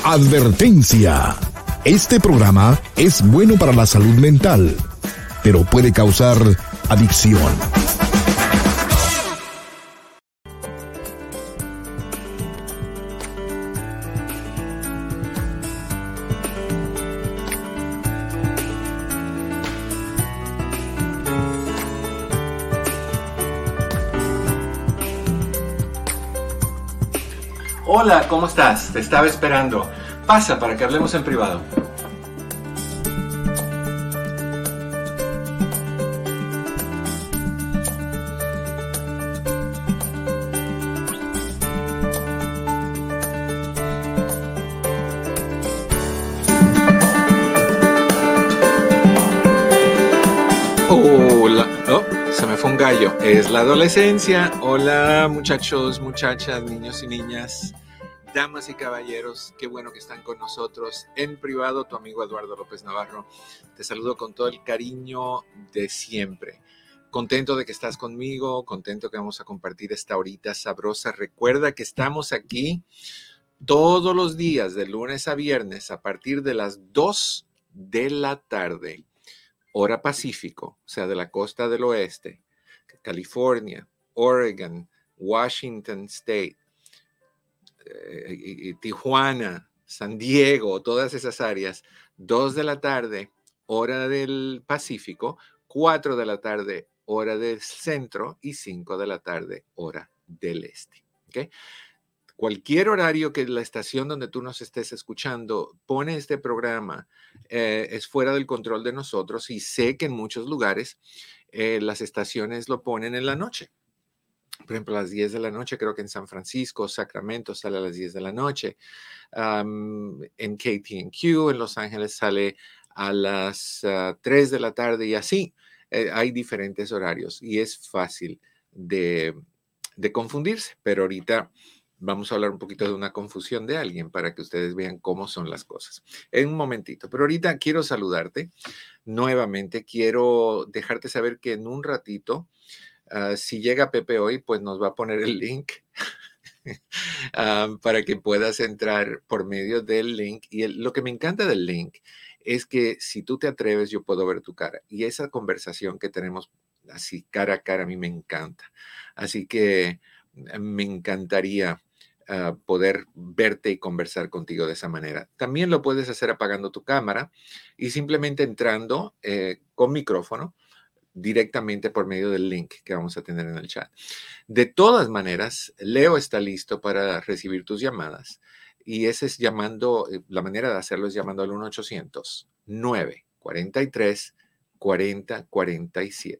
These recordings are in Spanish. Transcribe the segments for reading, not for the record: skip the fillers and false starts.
Advertencia. Este programa es bueno para la salud mental, pero puede causar adicción. Hola, ¿cómo estás? Te estaba esperando. Pasa para que hablemos en privado. Hola. Oh, se me fue un gallo. Es la adolescencia. Hola, muchachos, muchachas, niños y niñas. Damas y caballeros, qué bueno que están con nosotros en privado. Tu amigo Eduardo López Navarro. Te saludo con todo el cariño de siempre. Contento de que estás conmigo, contento que vamos a compartir esta horita sabrosa. Recuerda que estamos aquí todos los días, de lunes a viernes, a partir de las 2 de la tarde, hora Pacífico, o sea, de la costa del oeste, California, Oregon, Washington State, Tijuana, San Diego, todas esas áreas, 2 de la tarde, hora del Pacífico, 4 de la tarde, hora del centro y 5 de la tarde, hora del este. ¿Okay? Cualquier horario que la estación donde tú nos estés escuchando pone este programa es fuera del control de nosotros, y sé que en muchos lugares las estaciones lo ponen en la noche. Por ejemplo, a las 10 de la noche, creo que en San Francisco, Sacramento sale a las 10 de la noche. En KTNQ, en Los Ángeles, sale a las 3 de la tarde y así. Hay diferentes horarios y es fácil de confundirse. Pero ahorita vamos a hablar un poquito de una confusión de alguien para que ustedes vean cómo son las cosas. En un momentito. Pero ahorita quiero saludarte nuevamente. Quiero dejarte saber que en un ratito, si llega Pepe hoy, pues nos va a poner el link para que puedas entrar por medio del link. Y lo que me encanta del link es que si tú te atreves, yo puedo ver tu cara. Y esa conversación que tenemos así cara a cara, a mí me encanta. Así que me encantaría poder verte y conversar contigo de esa manera. También lo puedes hacer apagando tu cámara y simplemente entrando con micrófono directamente por medio del link que vamos a tener en el chat. De todas maneras, Leo está listo para recibir tus llamadas, y ese es llamando, la manera de hacerlo es llamando al 1-800-943-4047.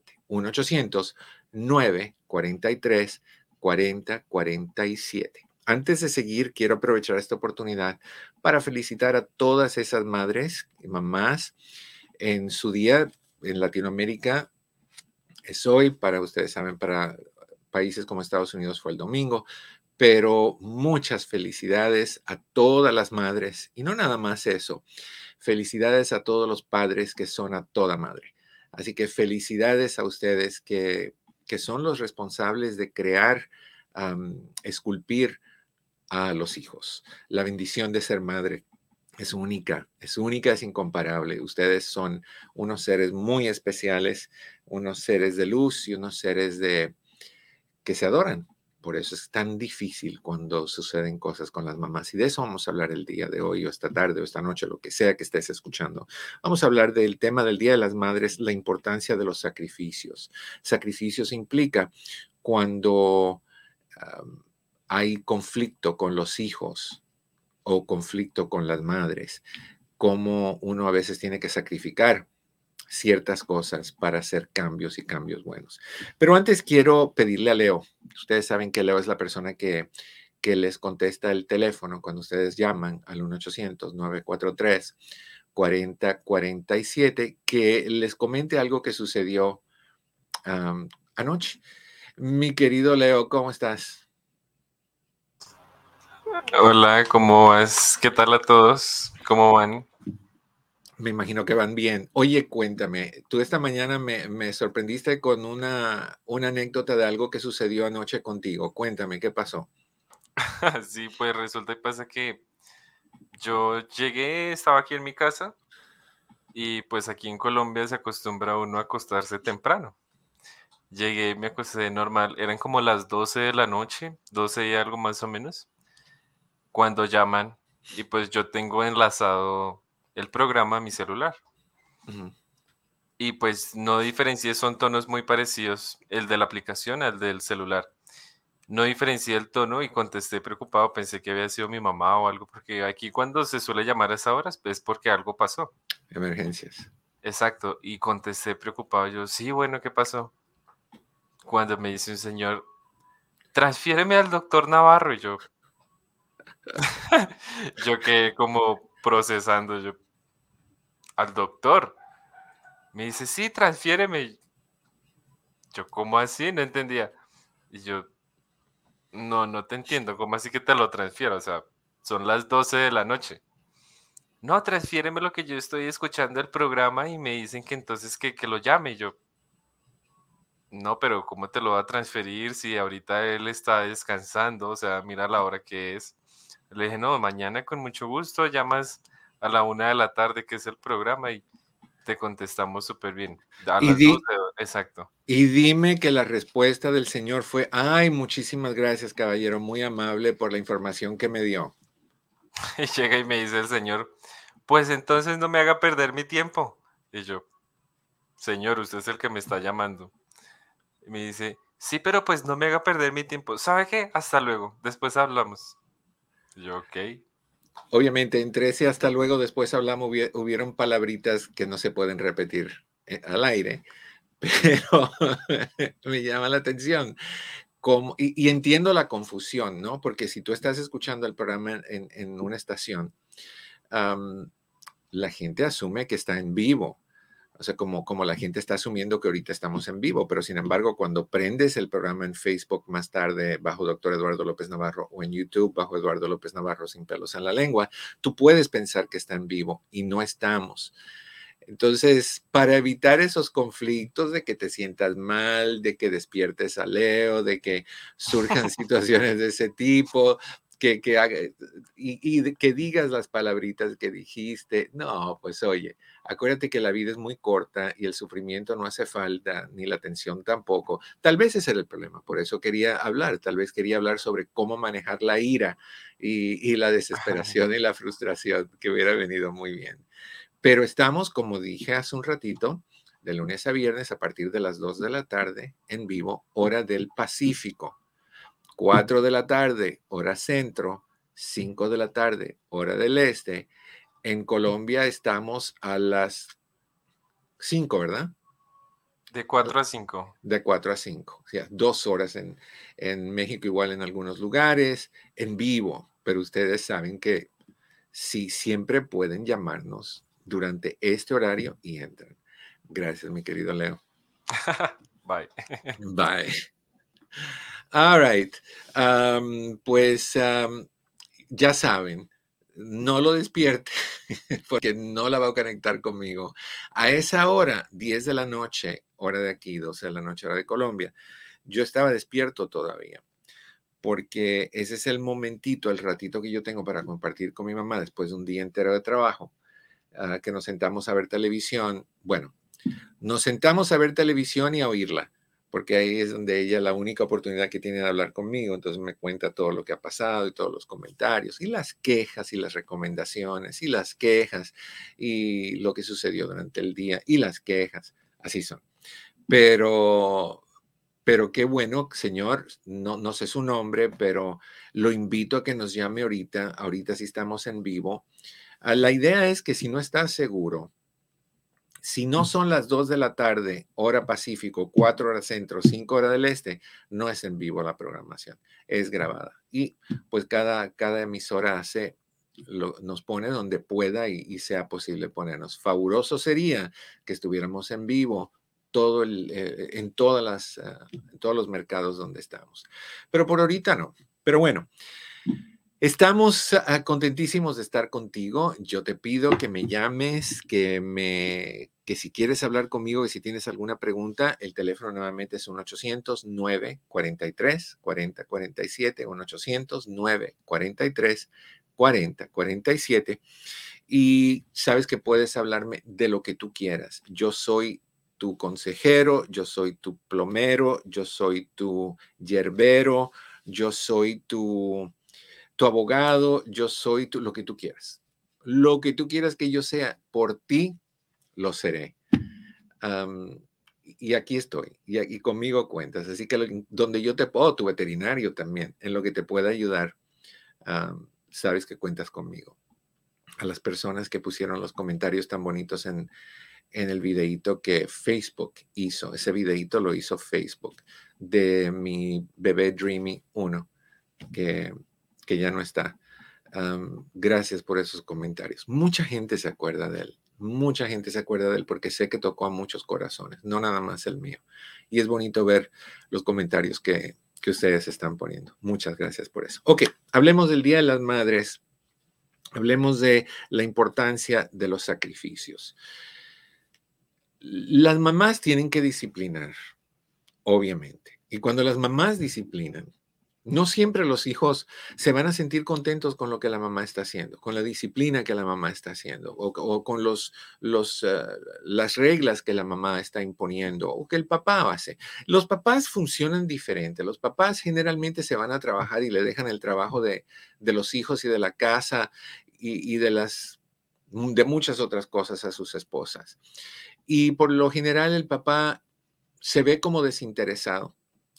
1-800-943-4047. Antes de seguir, quiero aprovechar esta oportunidad para felicitar a todas esas madres y mamás en su día. En Latinoamérica es hoy, para ustedes saben, para países como Estados Unidos fue el domingo, pero muchas felicidades a todas las madres, y no nada más eso, felicidades a todos los padres que son a toda madre. Así que felicidades a ustedes que son los responsables de crear, esculpir a los hijos. La bendición de ser madre es única, es incomparable. Ustedes son unos seres muy especiales, unos seres de luz y unos seres que se adoran. Por eso es tan difícil cuando suceden cosas con las mamás. Y de eso vamos a hablar el día de hoy, o esta tarde, o esta noche, lo que sea que estés escuchando. Vamos a hablar del tema del Día de las Madres, la importancia de los sacrificios. Sacrificios implica cuando hay conflicto con los hijos o conflicto con las madres, cómo uno a veces tiene que sacrificar ciertas cosas para hacer cambios y cambios buenos. Pero antes quiero pedirle a Leo. Ustedes saben que Leo es la persona que les contesta el teléfono cuando ustedes llaman al 1-800-943-4047, que les comente algo que sucedió anoche. Mi querido Leo, ¿cómo estás? Hola, ¿cómo vas? ¿Qué tal a todos? ¿Cómo van? Me imagino que van bien. Oye, cuéntame, tú esta mañana me sorprendiste con una anécdota de algo que sucedió anoche contigo. Cuéntame, ¿qué pasó? Sí, pues resulta y pasa que Yo llegué, estaba aquí en mi casa y pues aquí en Colombia se acostumbra uno a acostarse temprano. Llegué, me acosté normal, eran como las 12 de la noche, 12 y algo más o menos, cuando llaman y pues yo tengo enlazado el programa a mi celular. Ujú. Y pues no diferencié, son tonos muy parecidos, el de la aplicación al del celular. No diferencié el tono y contesté preocupado, pensé que había sido mi mamá o algo, porque aquí cuando se suele llamar a esa hora es porque algo pasó. Emergencias. Exacto, y contesté preocupado, yo, sí, bueno, ¿qué pasó? Cuando me dice un señor, transfiéreme al doctor Navarro, y yo quedé como procesando, yo, al doctor. Me dice, sí, transfiéreme. Yo, ¿cómo así? No entendía. Y yo, no, no te entiendo, ¿cómo así que te lo transfiero? O sea, son las 12 de la noche. No, transfiéreme lo que yo estoy escuchando el programa y me dicen que entonces que lo llame. Y yo, no, pero ¿cómo te lo va a transferir si ahorita él está descansando? O sea, mira la hora que es. Le dije, no, mañana con mucho gusto llamas a la 1 de la tarde, que es el programa, y te contestamos súper bien. A Y, las 12, di, exacto. y dime que la respuesta del señor fue, ay, muchísimas gracias, caballero, muy amable por la información que me dio. Y llega y me dice el señor, pues entonces no me haga perder mi tiempo. Y yo, señor, usted es el que me está llamando. Y me dice, sí, pero pues no me haga perder mi tiempo. ¿Sabe qué? Hasta luego, después hablamos. Y yo, ok. Obviamente, entre ese hasta luego, después hablamos, hubieron palabritas que no se pueden repetir al aire, pero me llama la atención. Y entiendo la confusión, ¿no? Porque si tú estás escuchando el programa en una estación, am, la gente asume que está en vivo. O sea, como la gente está asumiendo que ahorita estamos en vivo, pero sin embargo, cuando prendes el programa en Facebook más tarde bajo Doctor Eduardo López Navarro o en YouTube bajo Eduardo López Navarro sin pelos en la lengua, tú puedes pensar que está en vivo y no estamos. Entonces, para evitar esos conflictos de que te sientas mal, de que despiertes a Leo, de que surjan situaciones de ese tipo, y de que digas las palabritas que dijiste, no, pues oye, acuérdate que la vida es muy corta y el sufrimiento no hace falta, ni la tensión tampoco. Tal vez ese era el problema, por eso quería hablar, tal vez quería hablar sobre cómo manejar la ira y la desesperación y la frustración, que hubiera venido muy bien. Pero estamos, como dije hace un ratito, de lunes a viernes a partir de las 2 de la tarde en vivo, hora del Pacífico. 4 de la tarde, hora centro. 5 de la tarde, hora del este. En Colombia estamos a las 5, ¿verdad? De 4 a 5. De 4 a 5. O sea, 2 horas en México, igual en algunos lugares, en vivo. Pero ustedes saben que sí, siempre pueden llamarnos durante este horario y entran. Gracias, mi querido Leo. Bye. Bye. All right. Pues ya saben, no lo despierte porque no la va a conectar conmigo. A esa hora, 10 de la noche, hora de aquí, 12 de la noche, hora de Colombia, yo estaba despierto todavía, porque ese es el momentito, el ratito que yo tengo para compartir con mi mamá después de un día entero de trabajo, que nos sentamos a ver televisión. Bueno, nos sentamos a ver televisión y a oírla, porque ahí es donde ella la única oportunidad que tiene de hablar conmigo, entonces me cuenta todo lo que ha pasado y todos los comentarios y las quejas y las recomendaciones y las quejas y lo que sucedió durante el día y las quejas, así son. Pero, pero qué bueno, señor, no sé su nombre, pero lo invito a que nos llame ahorita sí estamos en vivo. La idea es que si no estás seguro, si no son las 2 de la tarde, hora Pacífico, 4 horas centro, 5 horas del este, no es en vivo la programación, es grabada. Y pues cada emisora nos pone donde pueda y sea posible ponernos. Fabuloso sería que estuviéramos en vivo en en todos los mercados donde estamos. Pero por ahorita no. Pero bueno, estamos contentísimos de estar contigo. Yo te pido que me llames, que si quieres hablar conmigo, que si tienes alguna pregunta, el teléfono nuevamente es 1-800-943-4047, 1-800-943-4047. 40, 47. Y sabes que puedes hablarme de lo que tú quieras. Yo soy tu consejero, yo soy tu plomero, yo soy tu yerbero, yo soy tu abogado, yo soy lo que tú quieras. Lo que tú quieras que yo sea por ti, lo seré. Y aquí estoy, y conmigo cuentas. Así que donde yo te puedo, tu veterinario también, en lo que te pueda ayudar, sabes que cuentas conmigo. A las personas que pusieron los comentarios tan bonitos en el videíto que Facebook hizo. Ese videíto lo hizo Facebook de mi bebé Dreamy 1, que ya no está. Gracias por esos comentarios. Mucha gente se acuerda de él. Mucha gente se acuerda de él porque sé que tocó a muchos corazones, no nada más el mío. Y es bonito ver los comentarios que ustedes están poniendo. Muchas gracias por eso. Ok, hablemos del Día de las Madres. Hablemos de la importancia de los sacrificios. Las mamás tienen que disciplinar, obviamente. Y cuando las mamás disciplinan, no siempre los hijos se van a sentir contentos con lo que la mamá está haciendo, con la disciplina que la mamá está haciendo, o con las reglas que la mamá está imponiendo, o que el papá hace. Los papás funcionan diferente. Los papás generalmente se van a trabajar y le dejan el trabajo de los hijos y de la casa y de muchas otras cosas a sus esposas. Y por lo general el papá se ve como desinteresado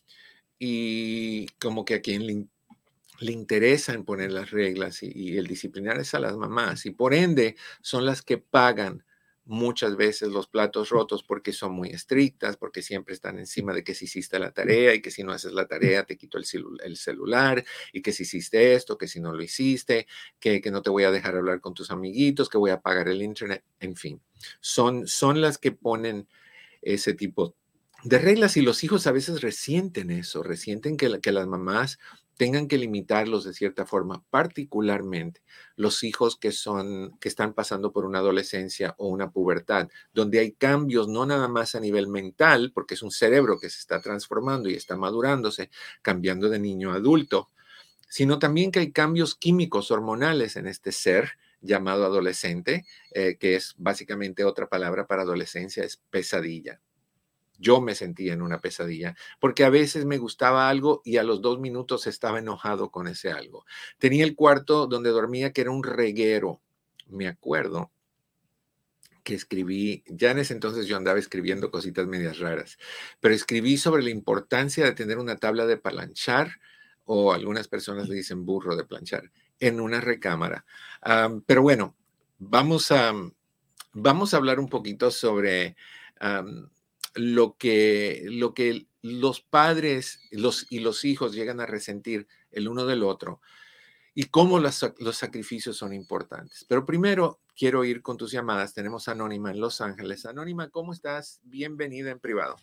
y como que a quien le interesa en poner las reglas y el disciplinar es a las mamás. Y por ende son las que pagan muchas veces los platos rotos porque son muy estrictas, porque siempre están encima de que si hiciste la tarea y que si no haces la tarea te quito el celular y que si hiciste esto, que si no lo hiciste, que no te voy a dejar hablar con tus amiguitos, que voy a apagar el internet, en fin. Son las que ponen ese tipo de reglas y los hijos a veces resienten eso, resienten que las mamás tengan que limitarlos de cierta forma, particularmente los hijos que están pasando por una adolescencia o una pubertad, donde hay cambios no nada más a nivel mental, porque es un cerebro que se está transformando y está madurándose, cambiando de niño a adulto, sino también que hay cambios químicos, hormonales en este ser llamado adolescente, que es básicamente otra palabra para adolescencia, es pesadilla. Yo me sentía en una pesadilla porque a veces me gustaba algo y a los 2 minutos estaba enojado con ese algo. Tenía el cuarto donde dormía que era un reguero. Me acuerdo que escribí, ya en ese entonces yo andaba escribiendo cositas medias raras, pero escribí sobre la importancia de tener una tabla de planchar, o algunas personas le dicen burro de planchar, en una recámara. Pero bueno, vamos a hablar un poquito sobre lo que los padres y los hijos llegan a resentir el uno del otro y cómo los sacrificios son importantes. Pero primero quiero ir con tus llamadas. Tenemos a Anónima en Los Ángeles. Anónima, ¿cómo estás? Bienvenida en privado.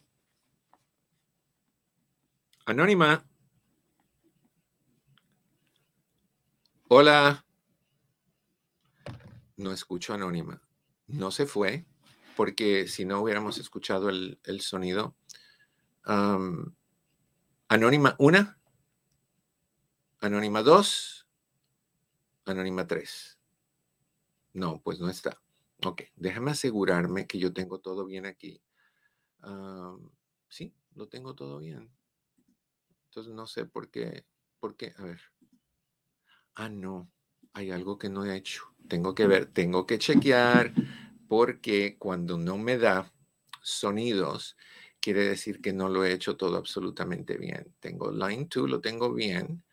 Anónima. Hola. No escucho a Anónima. No se fue, porque si no hubiéramos escuchado el sonido. Anónima 1, Anónima 2, Anónima 3. No, pues no está. Ok, déjame asegurarme que yo tengo todo bien aquí. Sí, lo tengo todo bien. Entonces no sé por qué. A ver. No, hay algo que no he hecho. Tengo que ver, tengo que chequear, porque cuando no me da sonidos, quiere decir que no lo he hecho todo absolutamente bien. Tengo line 2, lo tengo bien.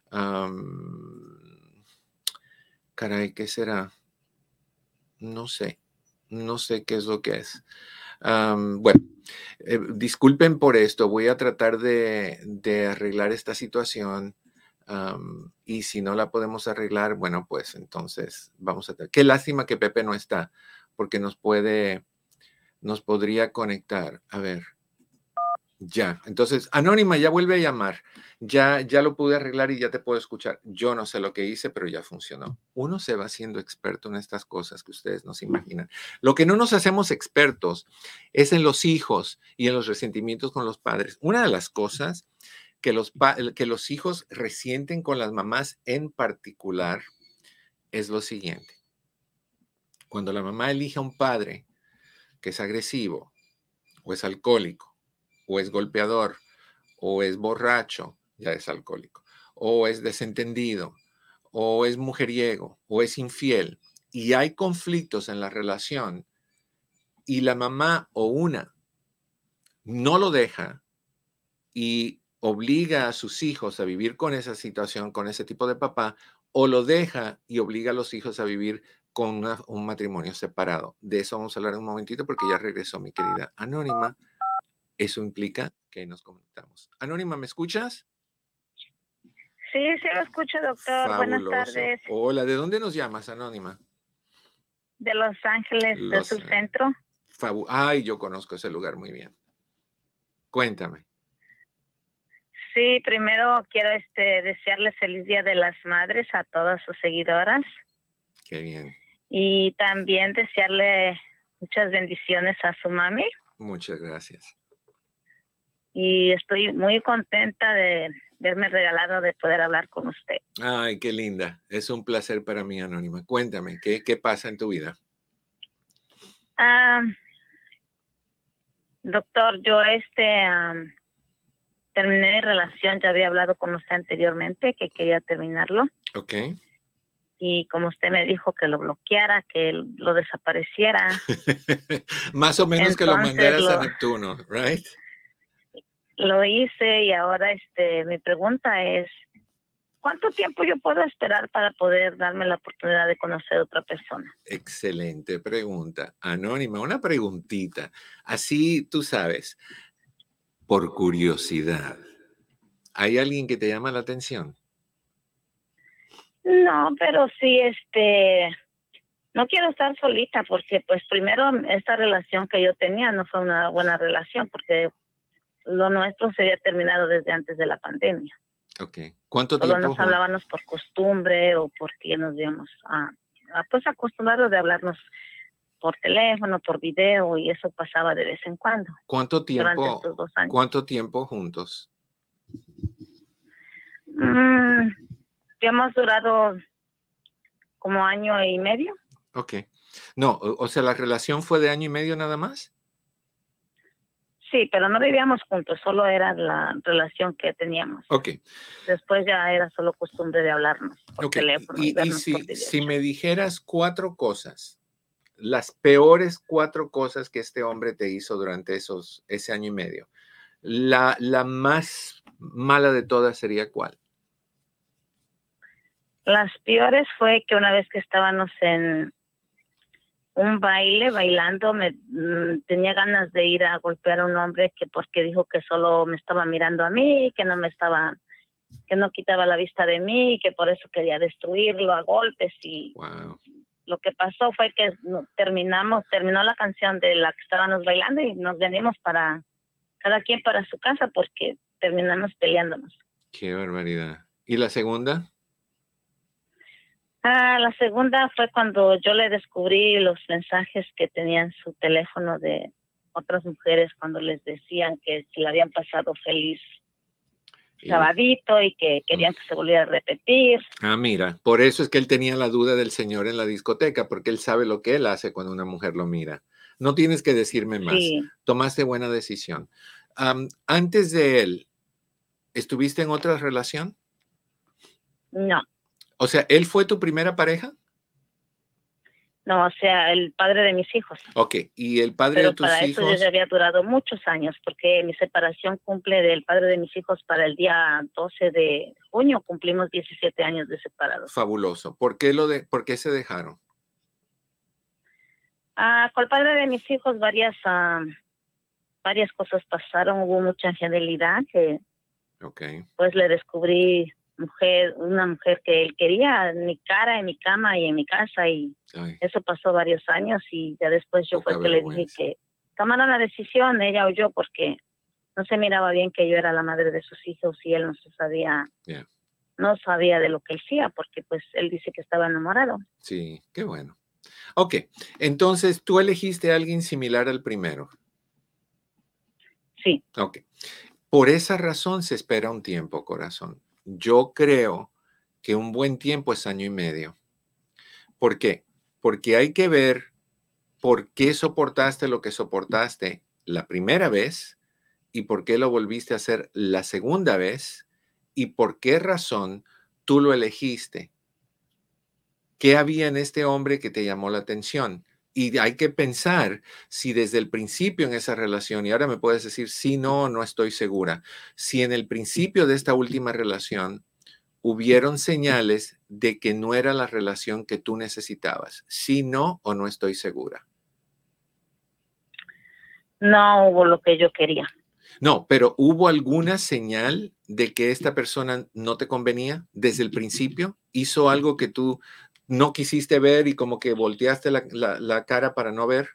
Caray, ¿qué será? No sé qué es lo que es. Bueno, disculpen por esto, voy a tratar de arreglar esta situación. Y si no la podemos arreglar, bueno, pues entonces vamos a tener. Qué lástima que Pepe no está, porque nos podría conectar. A ver. Ya, entonces, Anónima, ya vuelve a llamar. Ya lo pude arreglar y ya te puedo escuchar. Yo no sé lo que hice, pero ya funcionó. Uno se va haciendo experto en estas cosas que ustedes no se imaginan. Lo que no nos hacemos expertos es en los hijos y en los resentimientos con los padres. Una de las cosas que los hijos resienten con las mamás en particular es lo siguiente. Cuando la mamá elige a un padre que es agresivo, o es alcohólico, o es golpeador, o es borracho, ya es alcohólico, o es desentendido, o es mujeriego, o es infiel, y hay conflictos en la relación, y la mamá o una no lo deja y obliga a sus hijos a vivir con esa situación, con ese tipo de papá, o lo deja y obliga a los hijos a vivir con un matrimonio separado. De eso vamos a hablar en un momentito porque ya regresó mi querida Anónima. Eso implica que nos conectamos. Anónima, ¿me escuchas? Sí, sí lo escucho, doctor. Buenas Fabuloso. tardes. Hola, ¿de dónde nos llamas, Anónima? De Los Ángeles, de Los su centro. Ay, yo conozco ese lugar muy bien. Cuéntame. Sí, primero quiero desearles feliz Día de las Madres a todas sus seguidoras. Qué bien. Y también desearle muchas bendiciones a su mami. Muchas gracias. Y estoy muy contenta de verme regalado de poder hablar con usted. Ay, qué linda. Es un placer para mí, Anónima. Cuéntame, ¿qué pasa en tu vida? Doctor, yo terminé mi relación, ya había hablado con usted anteriormente que quería terminarlo. Ok. Y como usted me dijo que lo bloqueara, que lo desapareciera. Más o menos. Entonces, que lo mandaras a Neptuno, ¿right? Lo hice y ahora mi pregunta es, ¿cuánto tiempo yo puedo esperar para poder darme la oportunidad de conocer a otra persona? Excelente pregunta. Anónima, una preguntita. Así tú sabes, por curiosidad, ¿hay alguien que te llama la atención? No, pero sí, no quiero estar solita porque pues primero esta relación que yo tenía no fue una buena relación porque lo nuestro se había terminado desde antes de la pandemia. Ok. ¿Cuánto Solo tiempo? Nos hablábamos por costumbre o porque nos íbamos pues acostumbrados de hablarnos por teléfono, por video y eso pasaba de vez en cuando. ¿Cuánto tiempo? Durante estos 2 años. ¿Cuánto tiempo juntos? Ya hemos durado como 1 año y medio. Ok. No, o sea, ¿la relación fue de 1 año y medio nada más? Sí, pero no vivíamos juntos, solo era la relación que teníamos. Ok. Después ya era solo costumbre de hablarnos por teléfono. Y si me dijeras 4 cosas, las peores 4 cosas que este hombre te hizo durante ese 1 año y medio, la más mala de todas sería ¿cuál? Las peores fue que una vez que estábamos en un baile, bailando, tenía ganas de ir a golpear a un hombre porque dijo que solo me estaba mirando a mí, que no quitaba la vista de mí, que por eso quería destruirlo a golpes y wow. Lo que pasó fue que terminó la canción de la que estábamos bailando y nos venimos cada quien para su casa porque terminamos peleándonos. Qué barbaridad. ¿Y la segunda? La segunda fue cuando yo le descubrí los mensajes que tenía en su teléfono de otras mujeres cuando les decían que se la habían pasado feliz sabadito y que querían que se volviera a repetir. Mira, por eso es que él tenía la duda del señor en la discoteca, porque él sabe lo que él hace cuando una mujer lo mira. No tienes que decirme más. Sí. Tomaste buena decisión. Antes de él, ¿estuviste en otra relación? No. O sea, ¿él fue tu primera pareja? No, o sea, el padre de mis hijos. Ok, ¿y el padre de tus hijos? Pero para eso yo ya había durado muchos años, porque mi separación cumple del padre de mis hijos para el día 12 de junio, cumplimos 17 años de separados. Fabuloso. ¿Por qué se dejaron? Con el padre de mis hijos varias cosas pasaron, hubo mucha infidelidad, que pues le descubrí una mujer que él quería en mi cara, en mi cama y en mi casa y eso pasó varios años y ya después yo fue que le dije que tomara la decisión, ella o yo, porque no se miraba bien que yo era la madre de sus hijos y él no sabía de lo que él hacía porque pues él dice que estaba enamorado. Sí, qué bueno. Ok, entonces tú elegiste a alguien similar al primero. Sí. Ok, por esa razón se espera un tiempo, corazón. Yo creo que un buen tiempo es 1 año y medio. ¿Por qué? Porque hay que ver por qué soportaste lo que soportaste la primera vez y por qué lo volviste a hacer la segunda vez y por qué razón tú lo elegiste. ¿Qué había en este hombre que te llamó la atención? Y hay que pensar si desde el principio en esa relación, y ahora me puedes decir, sí, no estoy segura, si en el principio de esta última relación hubieron señales de que no era la relación que tú necesitabas. Sí, no o no estoy segura. No hubo lo que yo quería. No, pero ¿hubo alguna señal de que esta persona no te convenía desde el principio? ¿Hizo algo que tú no quisiste ver y como que volteaste la cara para no ver?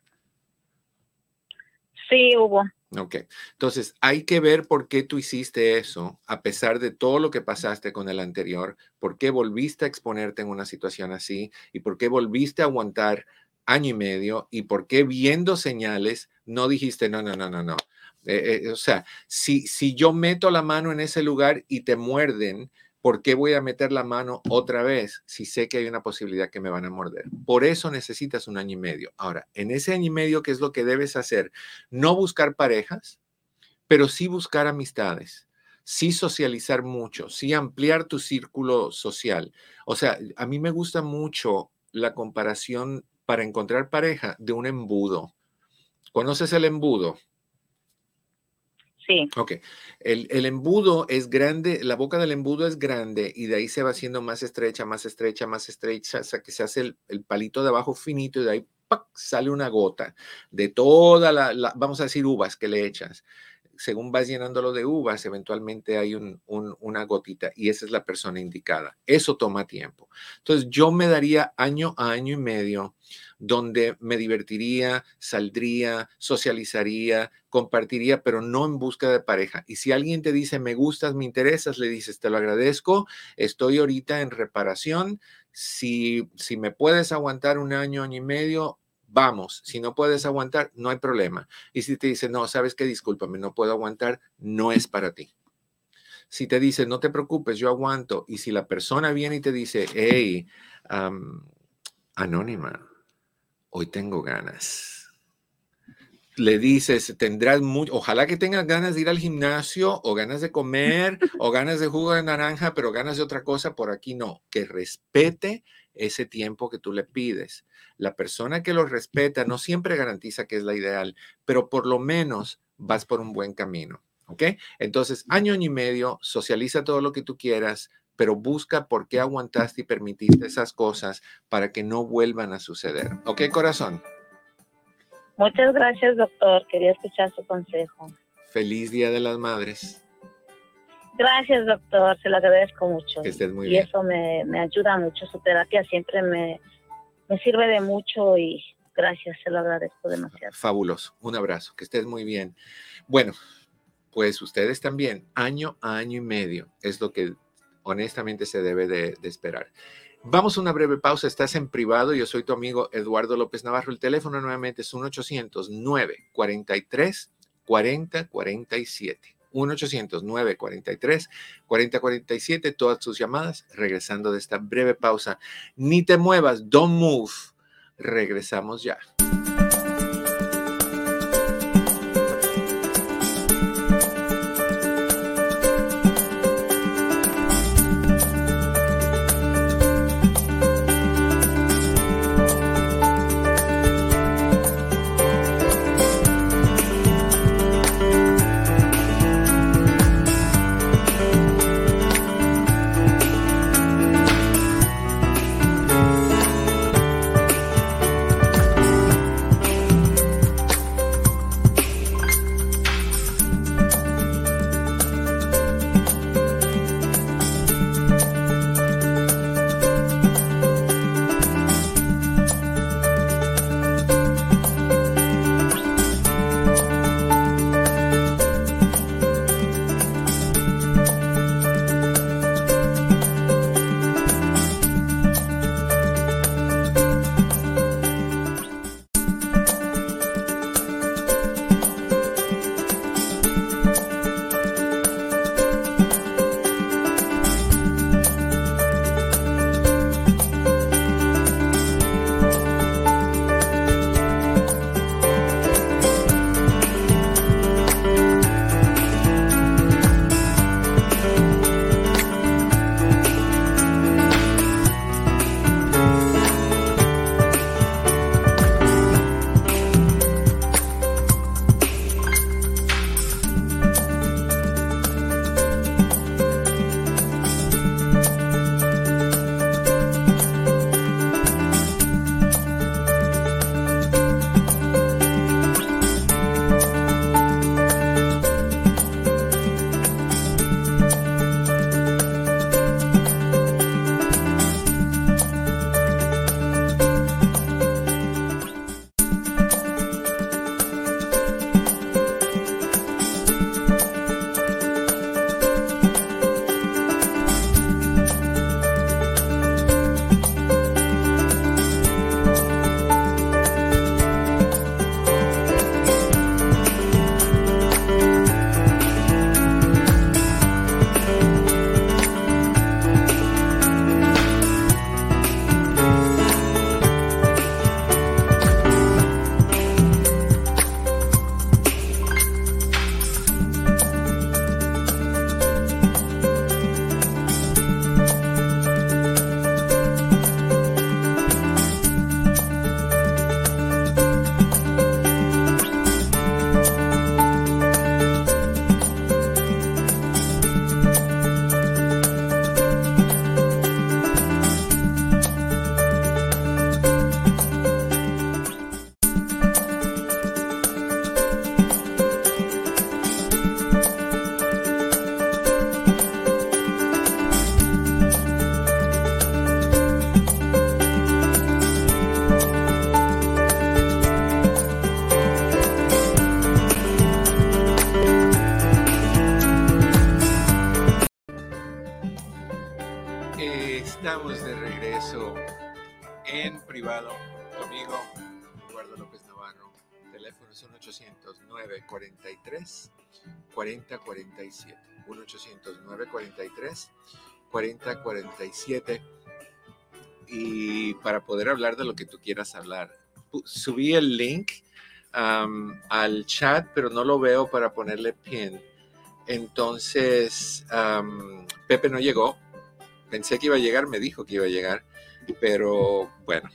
Sí, hubo. Ok, entonces hay que ver por qué tú hiciste eso, a pesar de todo lo que pasaste con el anterior, por qué volviste a exponerte en una situación así y por qué volviste a aguantar año y medio y por qué viendo señales no dijiste no. O sea, si yo meto la mano en ese lugar y te muerden, ¿por qué voy a meter la mano otra vez si sé que hay una posibilidad que me van a morder? Por eso necesitas un año y medio. Ahora, en ese año y medio, ¿qué es lo que debes hacer? No buscar parejas, pero sí buscar amistades, sí socializar mucho, sí ampliar tu círculo social. O sea, a mí me gusta mucho la comparación para encontrar pareja de un embudo. ¿Conoces el embudo? Sí. Ok. El embudo es grande, la boca del embudo es grande y de ahí se va haciendo más estrecha, hasta que se hace el palito de abajo finito y de ahí ¡pac!, sale una gota de toda vamos a decir, uvas que le echas. Según vas llenándolo de uvas, eventualmente hay una gotita y esa es la persona indicada. Eso toma tiempo. Entonces, yo me daría año a año y medio donde me divertiría, saldría, socializaría, compartiría, pero no en busca de pareja. Y si alguien te dice, me gustas, me interesas, le dices, te lo agradezco, estoy ahorita en reparación. Si me puedes aguantar un año y medio, vamos. Si no puedes aguantar, no hay problema. Y si te dice, no, ¿sabes qué? Discúlpame, no puedo aguantar, no es para ti. Si te dice, no te preocupes, yo aguanto. Y si la persona viene y te dice, hey, anónima, hoy tengo ganas. Le dices, tendrás mucho, ojalá que tengas ganas de ir al gimnasio o ganas de comer o ganas de jugo de naranja, pero ganas de otra cosa, por aquí no. Que respete ese tiempo que tú le pides. La persona que lo respeta no siempre garantiza que es la ideal, pero por lo menos vas por un buen camino. ¿Ok? Entonces, año y medio, socializa todo lo que tú quieras, pero busca por qué aguantaste y permitiste esas cosas para que no vuelvan a suceder. ¿Ok, corazón? Muchas gracias, doctor. Quería escuchar su consejo. Feliz Día de las Madres. Gracias, doctor. Se lo agradezco mucho. Que estés muy bien. Y eso me ayuda mucho. Su terapia siempre me sirve de mucho y gracias. Se lo agradezco demasiado. Fabuloso. Un abrazo. Que estés muy bien. Bueno, pues ustedes también. Año a año y medio es lo que honestamente se debe de esperar. Vamos a una breve pausa. Estás en privado. Yo soy tu amigo Eduardo López Navarro. El teléfono nuevamente es 1-800-943-4047. 1-800-943-4047. Todas tus llamadas. Regresando de esta breve pausa. Ni te muevas. Don't move. Regresamos ya. Estamos de regreso en privado conmigo, Eduardo López Navarro. Teléfono son 1-800-943-4047. 1-800-943-4047. Y para poder hablar de lo que tú quieras hablar, subí el link al chat, pero no lo veo para ponerle pin. Entonces, Pepe no llegó. Pensé que iba a llegar, me dijo que iba a llegar, pero bueno.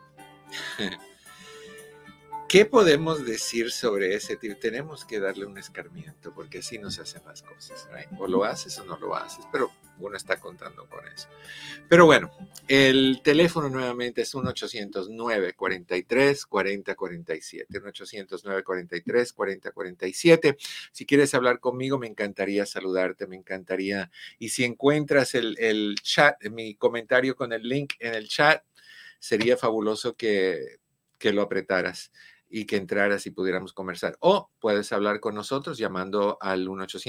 ¿Qué podemos decir sobre ese tipo? Tenemos que darle un escarmiento, porque así no se hacen las cosas, ¿right? O lo haces o no lo haces, pero uno está contando con eso. Pero bueno, el teléfono nuevamente es 1-800-943-4047. 1-800-943-4047. Si quieres hablar conmigo, me encantaría saludarte, me encantaría. Y si encuentras el chat, mi comentario con el link en el chat, sería fabuloso que lo apretaras y que entraras y pudiéramos conversar. O puedes hablar con nosotros llamando al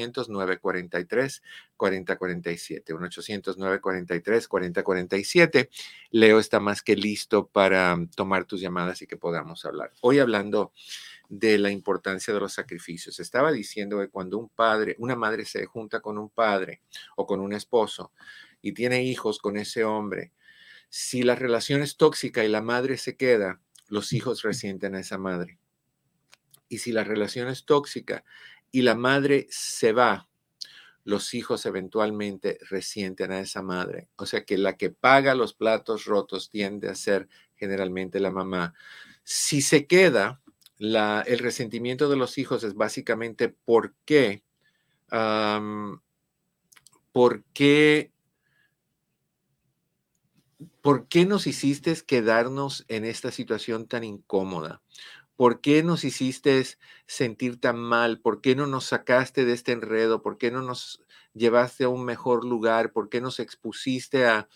1-800-943-4047. 1-800-943-4047. Leo está más que listo para tomar tus llamadas y que podamos hablar. Hoy hablando de la importancia de los sacrificios. Estaba diciendo que cuando una madre se junta con un padre o con un esposo y tiene hijos con ese hombre, si la relación es tóxica y la madre se queda, los hijos resienten a esa madre. Y si la relación es tóxica y la madre se va, los hijos eventualmente resienten a esa madre. O sea que la que paga los platos rotos tiende a ser generalmente la mamá. Si se queda, el resentimiento de los hijos es básicamente ¿por qué nos hiciste quedarnos en esta situación tan incómoda? ¿Por qué nos hiciste sentir tan mal? ¿Por qué no nos sacaste de este enredo? ¿Por qué no nos llevaste a un mejor lugar? ¿Por qué nos expusiste a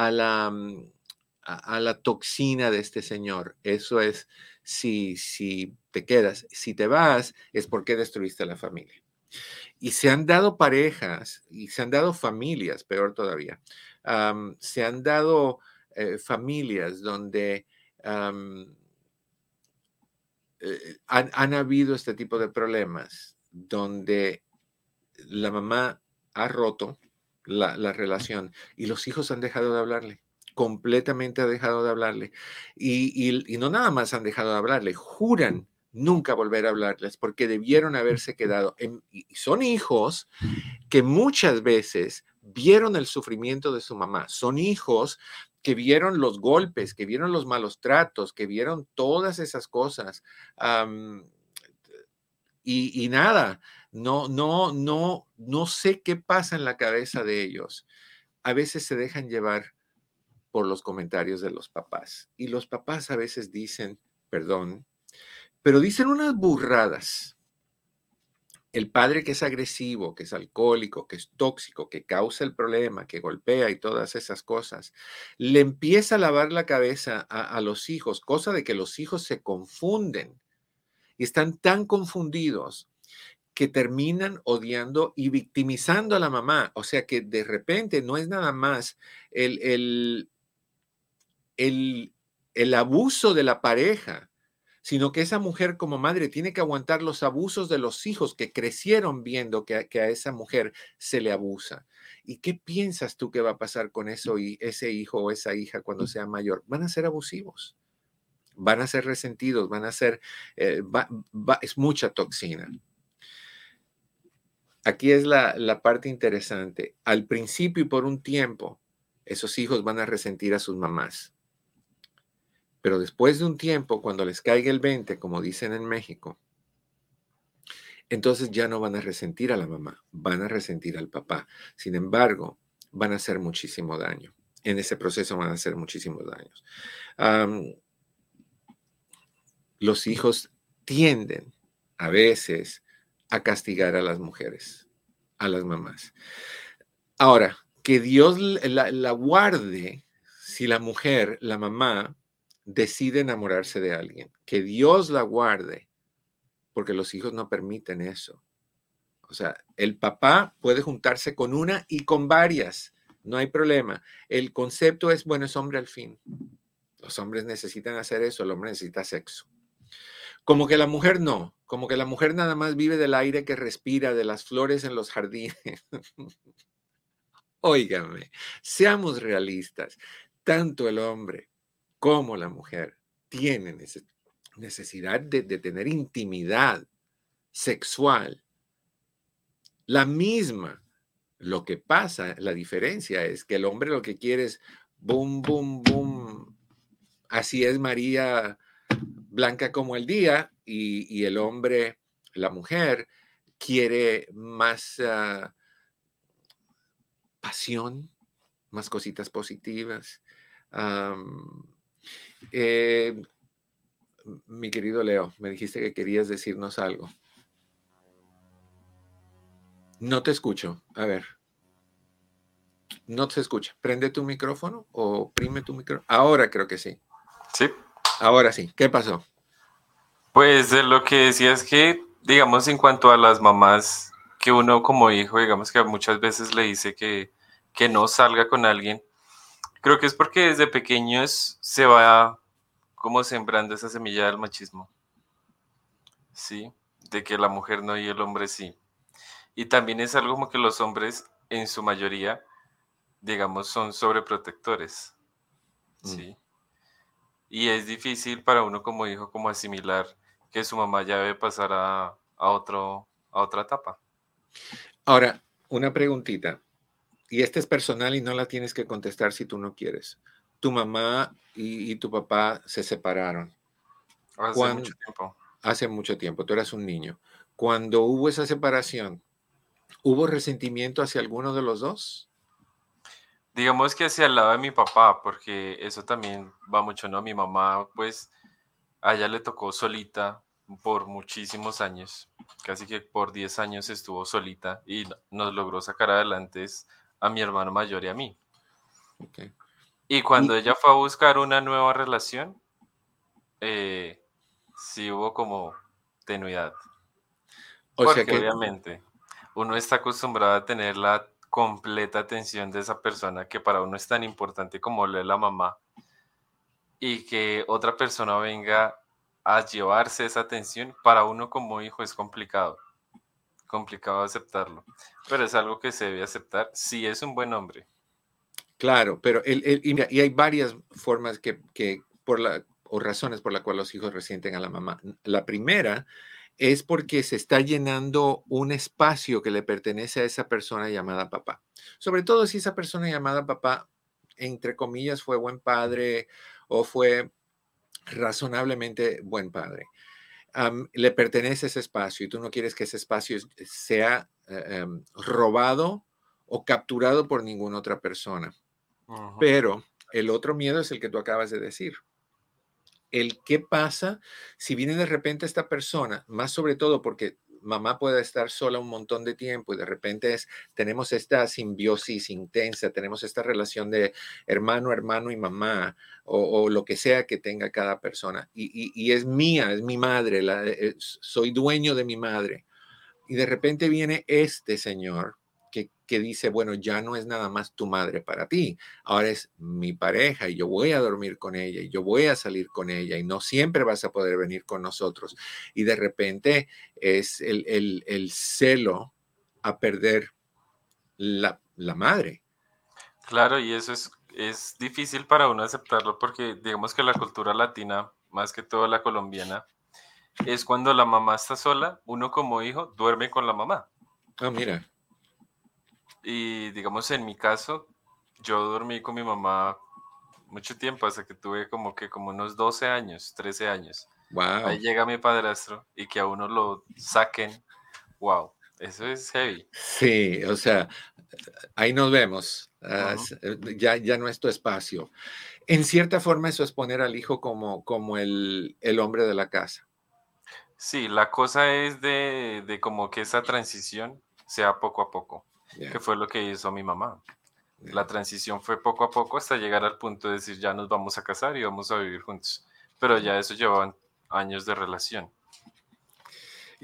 la toxina de este señor? Eso es si te quedas. Si te vas, es porque destruiste a la familia. Y se han dado parejas y se han dado familias, peor todavía. Se han dado familias donde han habido este tipo de problemas, donde la mamá ha roto la relación y los hijos han dejado de hablarle. Completamente ha dejado de hablarle. Y no nada más han dejado de hablarle, juran nunca volver a hablarles porque debieron haberse quedado. Y son hijos que muchas veces vieron el sufrimiento de su mamá. Son hijos que vieron los golpes, que vieron los malos tratos, que vieron todas esas cosas. Y nada, no sé qué pasa en la cabeza de ellos. A veces se dejan llevar por los comentarios de los papás. Y los papás a veces dicen, perdón, pero dicen unas burradas. El padre que es agresivo, que es alcohólico, que es tóxico, que causa el problema, que golpea y todas esas cosas, le empieza a lavar la cabeza a los hijos, cosa de que los hijos se confunden y están tan confundidos que terminan odiando y victimizando a la mamá. O sea que de repente no es nada más el abuso de la pareja, sino que esa mujer como madre tiene que aguantar los abusos de los hijos que crecieron viendo que a esa mujer se le abusa. ¿Y qué piensas tú que va a pasar con eso y ese hijo o esa hija cuando sea mayor? Van a ser abusivos, van a ser resentidos, van a ser, es mucha toxina. Aquí es la parte interesante. Al principio y por un tiempo, esos hijos van a resentir a sus mamás. Pero después de un tiempo, cuando les caiga el 20, como dicen en México, entonces ya no van a resentir a la mamá, van a resentir al papá. Sin embargo, van a hacer muchísimo daño. En ese proceso van a hacer muchísimos daños. Los hijos tienden a veces a castigar a las mujeres, a las mamás. Ahora, que Dios la guarde si la mujer, la mamá, decide enamorarse de alguien. Que Dios la guarde, porque los hijos no permiten eso. O sea, el papá puede juntarse con una y con varias, no hay problema. El concepto es, bueno, es hombre al fin. Los hombres necesitan hacer eso, el hombre necesita sexo. Como que la mujer no, como que la mujer nada más vive del aire que respira, de las flores en los jardines. Óigame, seamos realistas. Tanto el hombre como la mujer tienen necesidad de tener intimidad sexual. La misma. Lo que pasa, la diferencia es que el hombre lo que quiere es boom, boom, boom. Así es María, blanca como el día, y el hombre, la mujer, quiere más pasión, más cositas positivas. Mi querido Leo, me dijiste que querías decirnos algo. No te escucho. A ver. No se escucha. ¿Prende tu micrófono o oprime tu micrófono? Ahora creo que sí. Sí. Ahora sí. ¿Qué pasó? Pues lo que decía es que, digamos, en cuanto a las mamás, que uno como hijo, digamos que muchas veces le dice que no salga con alguien, creo que es porque desde pequeños se va como sembrando esa semilla del machismo. Sí, de que la mujer no y el hombre sí. Y también es algo como que los hombres, en su mayoría, digamos, son sobreprotectores. Sí. Y es difícil para uno como hijo como asimilar que su mamá ya debe pasar a otra etapa. Ahora, una preguntita. Y esta es personal y no la tienes que contestar si tú no quieres. Tu mamá y tu papá se separaron. Hace mucho tiempo. Hace mucho tiempo. Tú eras un niño. Cuando hubo esa separación, ¿hubo resentimiento hacia alguno de los dos? Digamos que hacia el lado de mi papá, porque eso también va mucho, ¿no? Mi mamá, pues, a ella le tocó solita por muchísimos años, casi que por 10 años estuvo solita y nos logró sacar adelante a mi hermano mayor y a mí. Okay. Y cuando ella fue a buscar una nueva relación, sí hubo como tenuidad. Porque obviamente uno está acostumbrado a tener la completa atención de esa persona que para uno es tan importante como lo es la mamá, y que otra persona venga a llevarse esa atención, para uno como hijo es complicado aceptarlo, pero es algo que se debe aceptar si es un buen hombre. Claro, pero y hay varias formas o razones por las cuales los hijos resienten a la mamá. La primera es porque se está llenando un espacio que le pertenece a esa persona llamada papá. Sobre todo si esa persona llamada papá, entre comillas, fue buen padre o fue razonablemente buen padre. Le pertenece ese espacio y tú no quieres que ese espacio sea robado o capturado por ninguna otra persona. Uh-huh. Pero el otro miedo es el que tú acabas de decir. El qué pasa si viene de repente esta persona, más sobre todo porque mamá puede estar sola un montón de tiempo y de repente tenemos esta simbiosis intensa, tenemos esta relación de hermano y mamá o lo que sea que tenga cada persona y es mía, es mi madre, soy dueño de mi madre y de repente viene este señor que dice, bueno, ya no es nada más tu madre para ti, ahora es mi pareja y yo voy a dormir con ella y yo voy a salir con ella y no siempre vas a poder venir con nosotros. Y de repente es el celo a perder la madre. Claro, y eso es difícil para uno aceptarlo porque digamos que la cultura latina, más que todo la colombiana, es cuando la mamá está sola, uno como hijo duerme con la mamá. Ah, mira. Y digamos en mi caso, yo dormí con mi mamá mucho tiempo, hasta que tuve como unos 12 años, 13 años. Wow. Ahí llega mi padrastro y que a uno lo saquen, wow, eso es heavy. Sí, o sea, ahí nos vemos. Ya no es tu espacio. En cierta forma eso es poner al hijo como el hombre de la casa. Sí, la cosa es de como que esa transición sea poco a poco, que fue lo que hizo mi mamá. La transición fue poco a poco hasta llegar al punto de decir ya nos vamos a casar y vamos a vivir juntos. Pero ya eso llevaban años de relación.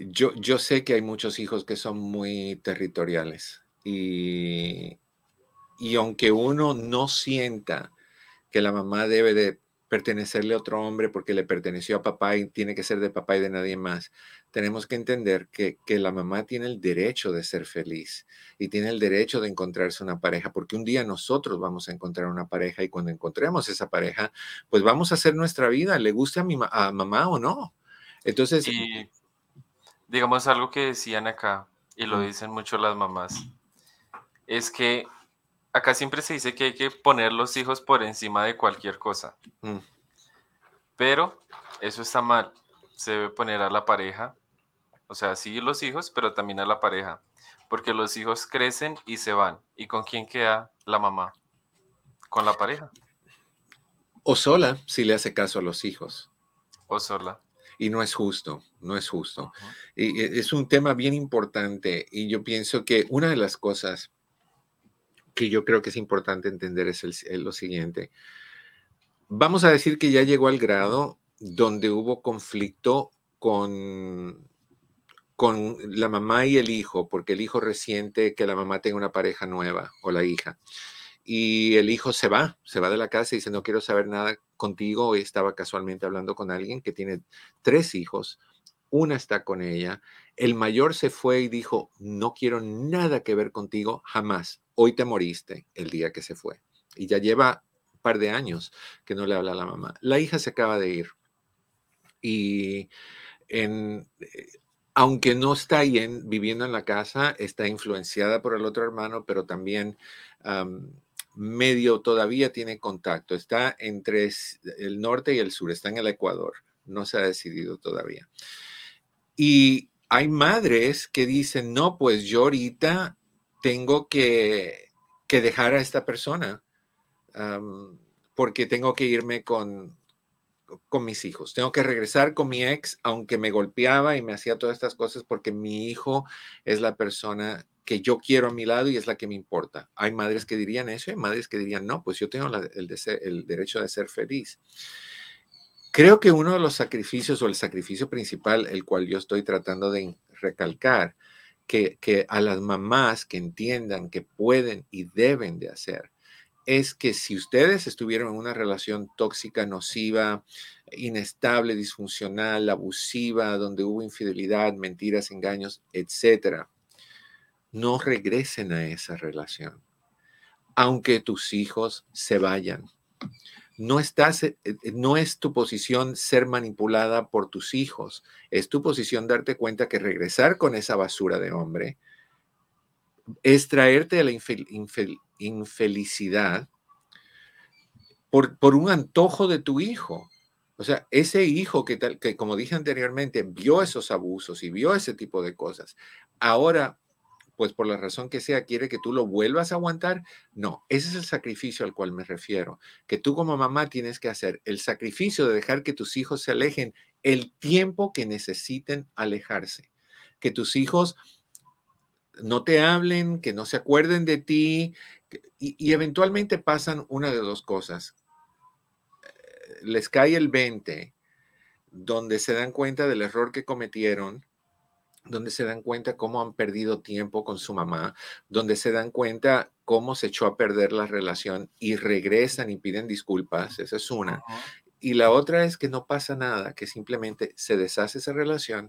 Yo sé que hay muchos hijos que son muy territoriales y Y aunque uno no sienta que la mamá debe de pertenecerle a otro hombre porque le perteneció a papá y tiene que ser de papá y de nadie más, tenemos que entender que la mamá tiene el derecho de ser feliz y tiene el derecho de encontrarse una pareja, porque un día nosotros vamos a encontrar una pareja y cuando encontremos esa pareja, pues vamos a hacer nuestra vida, le guste a mamá o no. Entonces, Y digamos algo que decían acá, y lo mm, dicen mucho las mamás, es que acá siempre se dice que hay que poner los hijos por encima de cualquier cosa, mm, pero eso está mal. Se debe poner a la pareja, o sea, sí los hijos, pero también a la pareja, porque los hijos crecen y se van. ¿Y con quién queda la mamá? Con la pareja o sola, si le hace caso a los hijos. o sola. Y no es justo, no es justo. Ujú. Y es un tema bien importante y yo pienso que una de las cosas que yo creo que es importante entender es lo siguiente. Vamos a decir que ya llegó al grado donde hubo conflicto con la mamá y el hijo, porque el hijo resiente que la mamá tenga una pareja nueva o la hija. Y el hijo se va de la casa y dice, no quiero saber nada contigo. Hoy estaba casualmente hablando con alguien que tiene 3 hijos, una está con ella. El mayor se fue y dijo, no quiero nada que ver contigo, jamás. Hoy te moriste el día que se fue. Y ya lleva un par de años que no le habla a la mamá. La hija se acaba de ir. Y en, aunque no está ahí viviendo en la casa, está influenciada por el otro hermano, pero también medio todavía tiene contacto. Está entre el norte y el sur, está en el Ecuador. No se ha decidido todavía. Y hay madres que dicen, no, pues yo ahorita tengo que dejar a esta persona porque tengo que irme con mis hijos. Tengo que regresar con mi ex, aunque me golpeaba y me hacía todas estas cosas, porque mi hijo es la persona que yo quiero a mi lado y es la que me importa. Hay madres que dirían eso y hay madres que dirían, no, pues yo tengo el derecho de ser feliz. Creo que uno de los sacrificios o el sacrificio principal, el cual yo estoy tratando de recalcar, que a las mamás que entiendan que pueden y deben de hacer, es que si ustedes estuvieron en una relación tóxica, nociva, inestable, disfuncional, abusiva, donde hubo infidelidad, mentiras, engaños, etcétera, no regresen a esa relación, aunque tus hijos se vayan. No es tu posición ser manipulada por tus hijos, es tu posición darte cuenta que regresar con esa basura de hombre es traerte a la infelicidad por un antojo de tu hijo. O sea, ese hijo que, como dije anteriormente, vio esos abusos y vio ese tipo de cosas, ahora, pues por la razón que sea, quiere que tú lo vuelvas a aguantar. No, ese es el sacrificio al cual me refiero, que tú como mamá tienes que hacer el sacrificio de dejar que tus hijos se alejen el tiempo que necesiten alejarse, que tus hijos no te hablen, que no se acuerden de ti y eventualmente pasan una de dos cosas. Les cae el 20, donde se dan cuenta del error que cometieron, donde se dan cuenta cómo han perdido tiempo con su mamá, donde se dan cuenta cómo se echó a perder la relación y regresan y piden disculpas. Esa es una. Ujú. Y la otra es que no pasa nada, que simplemente se deshace esa relación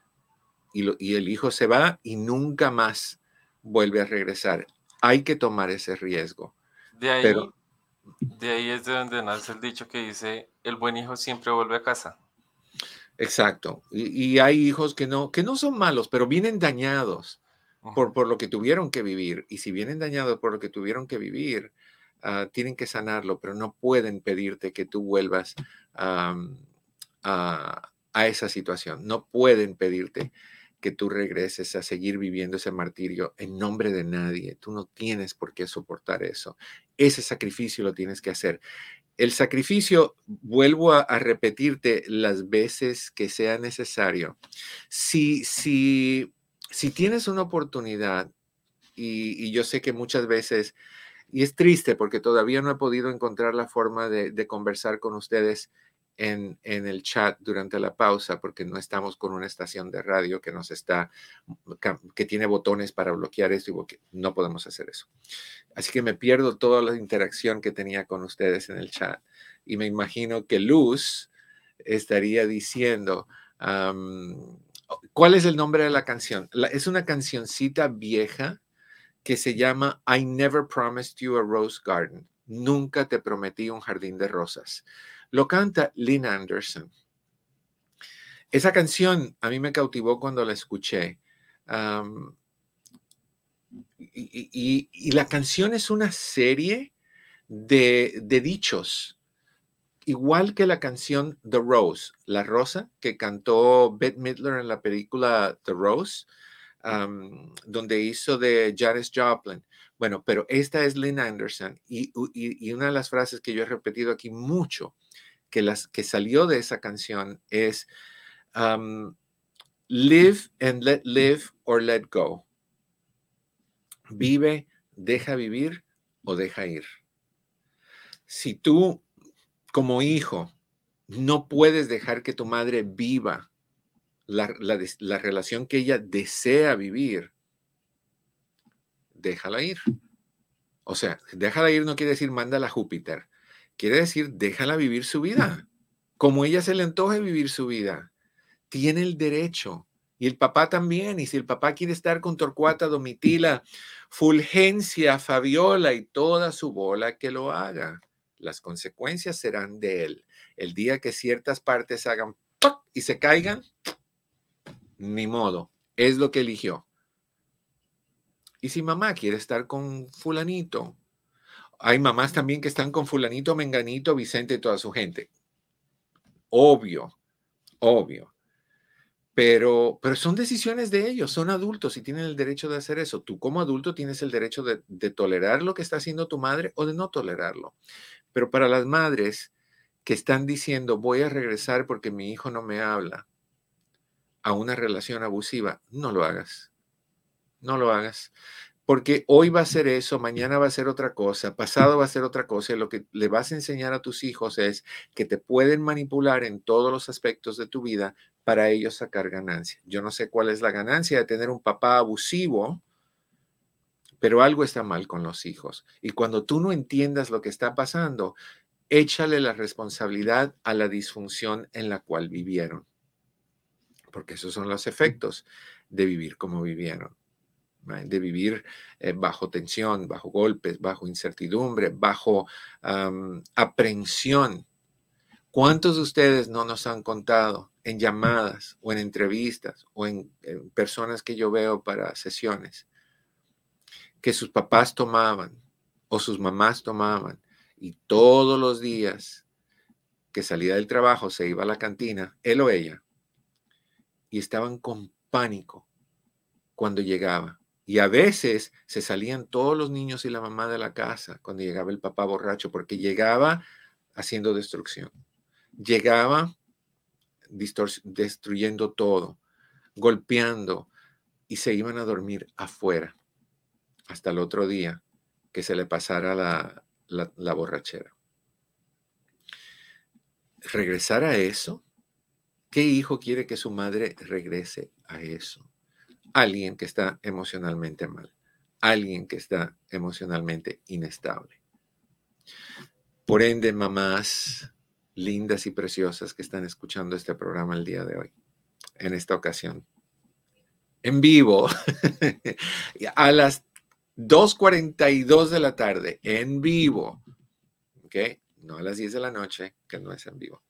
y el hijo se va y nunca más vuelve a regresar. Hay que tomar ese riesgo. De ahí, Pero de ahí es de donde nace el dicho que dice, el buen hijo siempre vuelve a casa. exacto. Y hay hijos que no son malos, pero vienen dañados Ujú. por lo que tuvieron que vivir. Y si vienen dañados por lo que tuvieron que vivir, tienen que sanarlo, pero no pueden pedirte que tú vuelvas a esa situación. No pueden pedirte que tú regreses a seguir viviendo ese martirio en nombre de nadie. Tú no tienes por qué soportar eso. Ese sacrificio lo tienes que hacer. El sacrificio, vuelvo a repetirte las veces que sea necesario. Si tienes una oportunidad, y yo sé que muchas veces, y es triste porque todavía no he podido encontrar la forma de conversar con ustedes en el chat durante la pausa porque no estamos con una estación de radio que tiene botones para bloquear esto y no podemos hacer eso. Así que me pierdo toda la interacción que tenía con ustedes en el chat. Y me imagino que Luz estaría diciendo, ¿cuál es el nombre de la canción? Es una cancioncita vieja que se llama I Never Promised You a Rose Garden. Nunca te prometí un jardín de rosas. Lo canta Lynn Anderson. Esa canción a mí me cautivó cuando la escuché. Y la canción es una serie de dichos, igual que la canción The Rose, La Rosa, que cantó Bette Midler en la película The Rose, donde hizo de Janis Joplin. Bueno, pero esta es Lynn Anderson y una de las frases que yo he repetido aquí mucho, que salió de esa canción es live and let live or let go. Vive, deja vivir o deja ir. Si tú, como hijo, no puedes dejar que tu madre viva la relación que ella desea vivir, déjala ir. O sea, déjala ir no quiere decir mándala a Júpiter. Quiere decir déjala vivir su vida. Como ella se le antoje vivir su vida. Tiene el derecho. Y el papá también. Y si el papá quiere estar con Torcuata, Domitila, Fulgencia, Fabiola y toda su bola, que lo haga. Las consecuencias serán de él. El día que ciertas partes hagan ¡puc! Y se caigan, ni modo. Es lo que eligió. Y si mamá quiere estar con fulanito, hay mamás también que están con fulanito, menganito, Vicente y toda su gente. Obvio. Pero son decisiones de ellos, son adultos y tienen el derecho de hacer eso. Tú como adulto tienes el derecho de tolerar lo que está haciendo tu madre o de no tolerarlo. Pero para las madres que están diciendo voy a regresar porque mi hijo no me habla a una relación abusiva, no lo hagas. No lo hagas. Porque hoy va a ser eso, mañana va a ser otra cosa, pasado va a ser otra cosa. Y lo que le vas a enseñar a tus hijos es que te pueden manipular en todos los aspectos de tu vida para ellos sacar ganancia. Yo no sé cuál es la ganancia de tener un papá abusivo, pero algo está mal con los hijos. Y cuando tú no entiendas lo que está pasando, échale la responsabilidad a la disfunción en la cual vivieron. Porque esos son los efectos de vivir como vivieron. De vivir bajo tensión, bajo golpes, bajo incertidumbre, bajo aprensión. ¿Cuántos de ustedes no nos han contado en llamadas o en entrevistas o en personas que yo veo para sesiones que sus papás tomaban o sus mamás tomaban y todos los días que salía del trabajo se iba a la cantina, él o ella, y estaban con pánico cuando llegaba? Y a veces se salían todos los niños y la mamá de la casa cuando llegaba el papá borracho, porque llegaba haciendo destrucción. Llegaba destruyendo todo, golpeando, y se iban a dormir afuera hasta el otro día que se le pasara la borrachera. ¿Regresar a eso? ¿Qué hijo quiere que su madre regrese a eso? Alguien que está emocionalmente mal, alguien que está emocionalmente inestable. Por ende, mamás lindas y preciosas que están escuchando este programa el día de hoy, en esta ocasión, en vivo, a las 2:42 de la tarde, en vivo, ¿ok? No a las 10 de la noche, que no es en vivo.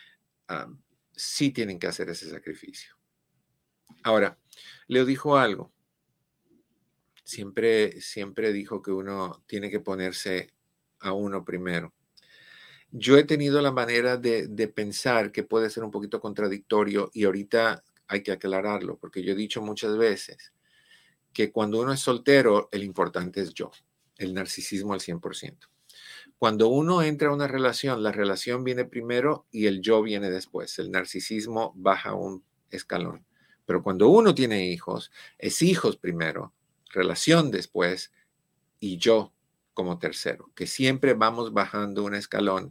Sí tienen que hacer ese sacrificio. Ahora, Leo dijo algo. Siempre dijo que uno tiene que ponerse a uno primero. Yo he tenido la manera de pensar que puede ser un poquito contradictorio y ahorita hay que aclararlo, porque yo he dicho muchas veces que cuando uno es soltero, el importante es yo, el narcisismo al 100%. Cuando uno entra a una relación, la relación viene primero y el yo viene después. El narcisismo baja un escalón. Pero cuando uno tiene hijos, es hijos primero, relación después y yo como tercero, que siempre vamos bajando un escalón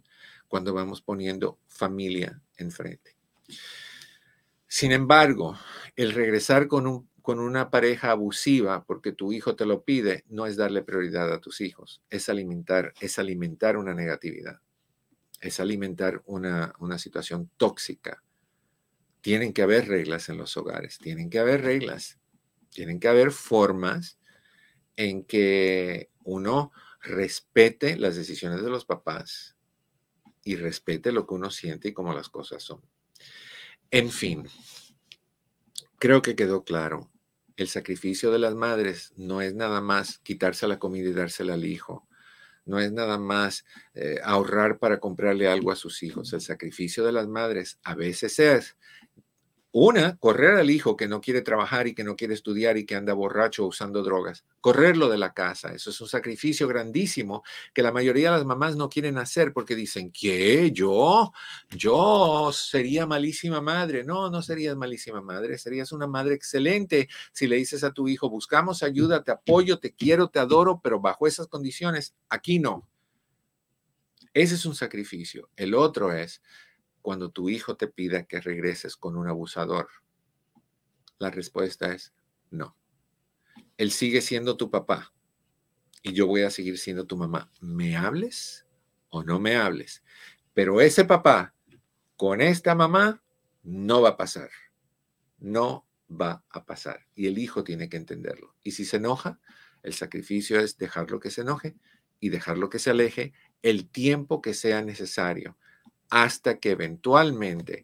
cuando vamos poniendo familia enfrente. Sin embargo, el regresar con una pareja abusiva porque tu hijo te lo pide no es darle prioridad a tus hijos, es alimentar una negatividad, es alimentar una situación tóxica. Tienen que haber reglas en los hogares, tienen que haber reglas, tienen que haber formas en que uno respete las decisiones de los papás y respete lo que uno siente y cómo las cosas son. En fin, creo que quedó claro. El sacrificio de las madres no es nada más quitarse la comida y dársela al hijo. No es nada más ahorrar para comprarle algo a sus hijos. El sacrificio de las madres a veces es correr al hijo que no quiere trabajar y que no quiere estudiar y que anda borracho usando drogas. Correrlo de la casa. Eso es un sacrificio grandísimo que la mayoría de las mamás no quieren hacer porque dicen, ¿qué? ¿Yo sería malísima madre? No serías malísima madre. Serías una madre excelente si le dices a tu hijo, buscamos ayuda, te apoyo, te quiero, te adoro, pero bajo esas condiciones, aquí no. Ese es un sacrificio. El otro es cuando tu hijo te pida que regreses con un abusador. La respuesta es no. Él sigue siendo tu papá y yo voy a seguir siendo tu mamá. ¿Me hables o no me hables? Pero ese papá con esta mamá no va a pasar. No va a pasar. Y el hijo tiene que entenderlo. Y si se enoja, el sacrificio es dejarlo que se enoje y dejarlo que se aleje el tiempo que sea necesario hasta que eventualmente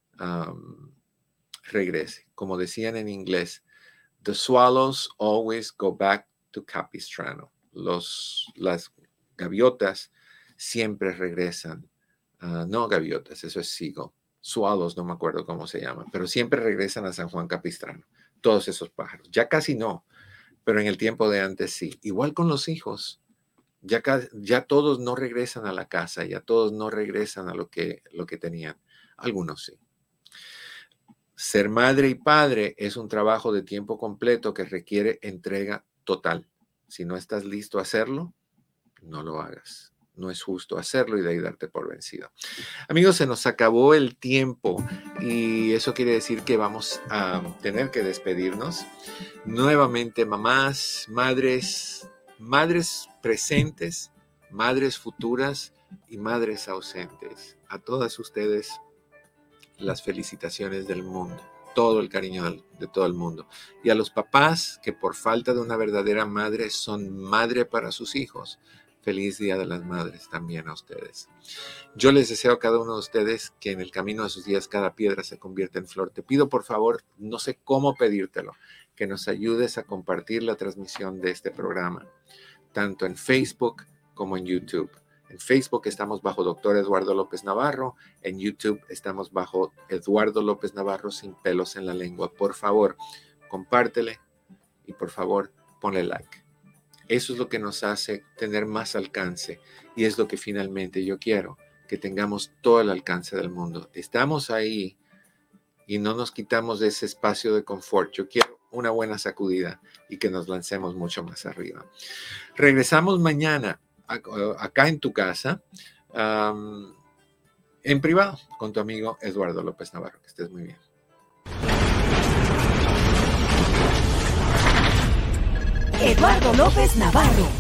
regrese. Como decían en inglés, the swallows always go back to Capistrano. Las gaviotas siempre regresan. No gaviotas, eso es seagull. Swallows, no me acuerdo cómo se llaman, pero siempre regresan a San Juan Capistrano. Todos esos pájaros. Ya casi no, pero en el tiempo de antes sí. Igual con los hijos. Ya todos no regresan a la casa, ya todos no regresan a lo que tenían. Algunos sí. Ser madre y padre es un trabajo de tiempo completo que requiere entrega total. Si no estás listo a hacerlo, no lo hagas. No es justo hacerlo y de ahí darte por vencido. Amigos, se nos acabó el tiempo y eso quiere decir que vamos a tener que despedirnos. Nuevamente, mamás, madres presentes, madres futuras y madres ausentes. A todas ustedes, las felicitaciones del mundo, todo el cariño de todo el mundo. Y a los papás que por falta de una verdadera madre son madre para sus hijos, feliz Día de las Madres también a ustedes. Yo les deseo a cada uno de ustedes que en el camino de sus días cada piedra se convierta en flor. Te pido por favor, no sé cómo pedírtelo, que nos ayudes a compartir la transmisión de este programa, tanto en Facebook como en YouTube. En Facebook estamos bajo Dr. Eduardo López Navarro, en YouTube estamos bajo Eduardo López Navarro sin pelos en la lengua. Por favor, compártele y por favor, ponle like. Eso es lo que nos hace tener más alcance y es lo que finalmente yo quiero, que tengamos todo el alcance del mundo. Estamos ahí y no nos quitamos de ese espacio de confort. Yo quiero una buena sacudida y que nos lancemos mucho más arriba. Regresamos mañana acá en tu casa, en privado, con tu amigo Eduardo López Navarro. Que estés muy bien. Eduardo López Navarro.